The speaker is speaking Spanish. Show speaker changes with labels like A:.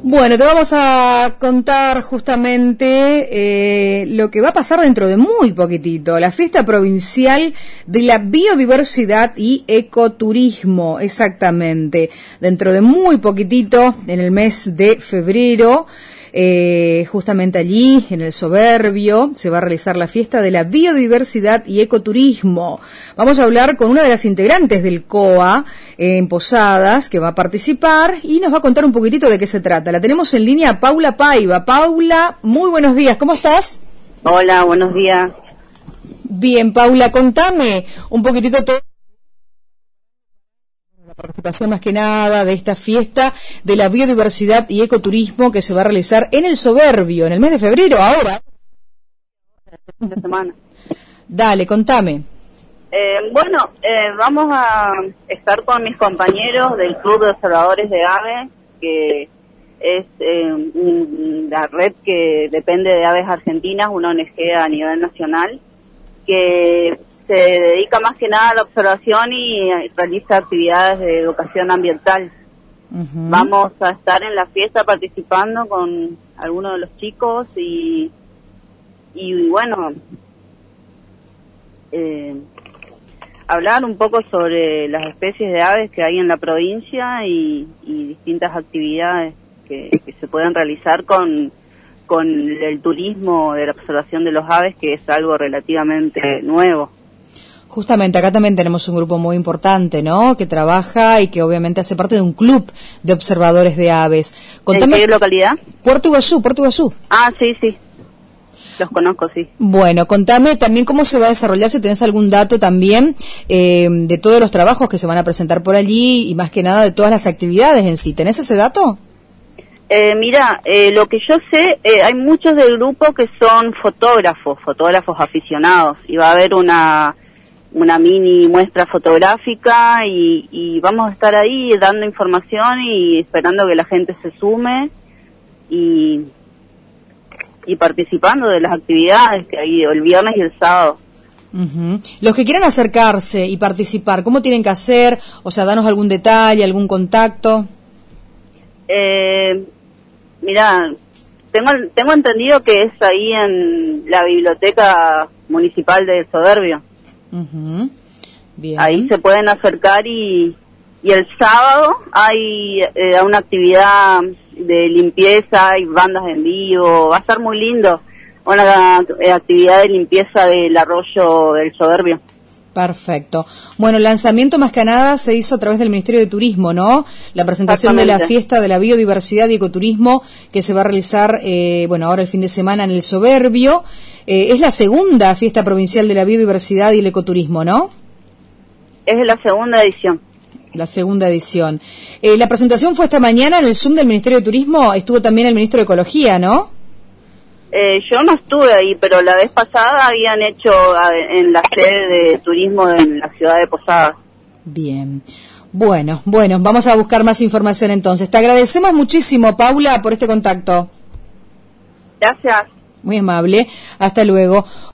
A: Bueno, te vamos a contar justamente lo que va a pasar dentro de muy poquitito, la fiesta provincial de la biodiversidad y ecoturismo, exactamente. Dentro de muy poquitito, en el mes de febrero, justamente allí, en el Soberbio, se va a realizar la fiesta de la biodiversidad y ecoturismo. Vamos a hablar con una de las integrantes del COA en Posadas, que va a participar y nos va a contar un poquitito de qué se trata. La tenemos en línea a Paula Paiva. Paula, muy buenos días, ¿cómo estás?
B: Hola, buenos días.
A: Bien, Paula, contame un poquitito todo. La participación más que nada de esta fiesta de la biodiversidad y ecoturismo que se va a realizar en el Soberbio, en el mes de febrero, ahora.
B: Esta semana.
A: Dale, contame.
B: Vamos a estar con mis compañeros del Club de Observadores de Aves, que es la red que depende de Aves Argentinas, una ONG a nivel nacional, que se dedica más que nada a la observación y realiza actividades de educación ambiental. Uh-huh. Vamos a estar en la fiesta participando con algunos de los chicos y bueno, hablar un poco sobre las especies de aves que hay en la provincia y distintas actividades que se pueden realizar con el turismo de la observación de los aves, que es algo relativamente nuevo.
A: Justamente, acá también tenemos un grupo muy importante, ¿no?, que trabaja y que obviamente hace parte de un club de observadores de aves.
B: Contame, ¿en qué localidad?
A: Puerto Iguazú.
B: Ah, sí. Los conozco, sí.
A: Bueno, contame también cómo se va a desarrollar, si tenés algún dato también de todos los trabajos que se van a presentar por allí y más que nada de todas las actividades en sí. ¿Tenés ese dato?
B: Lo que yo sé, hay muchos del grupo que son fotógrafos aficionados, y va a haber una mini muestra fotográfica y vamos a estar ahí dando información y esperando que la gente se sume y participando de las actividades que hay el viernes y el sábado.
A: Uh-huh. Los que quieran acercarse y participar, ¿cómo tienen que hacer? O sea, danos algún detalle, algún contacto.
B: Tengo entendido que es ahí en la biblioteca municipal de Soberbio.
A: Uh-huh. Bien.
B: Ahí se pueden acercar y el sábado hay una actividad de limpieza, hay bandas en vivo, va a estar muy lindo, una actividad de limpieza del arroyo del Soberbio.
A: Perfecto. Bueno, el lanzamiento más que nada se hizo a través del Ministerio de Turismo, ¿no? La presentación de la fiesta de la biodiversidad y ecoturismo que se va a realizar, ahora el fin de semana en el Soberbio. Es la segunda fiesta provincial de la biodiversidad y el ecoturismo, ¿no?
B: Es la segunda edición.
A: La segunda edición. La presentación fue esta mañana en el Zoom del Ministerio de Turismo. Estuvo también el Ministro de Ecología, ¿no?
B: Yo no estuve ahí, pero la vez pasada habían hecho en la sede de turismo en la ciudad de Posadas.
A: Bien. Bueno, vamos a buscar más información entonces. Te agradecemos muchísimo, Paula, por este contacto.
B: Gracias.
A: Muy amable. Hasta luego.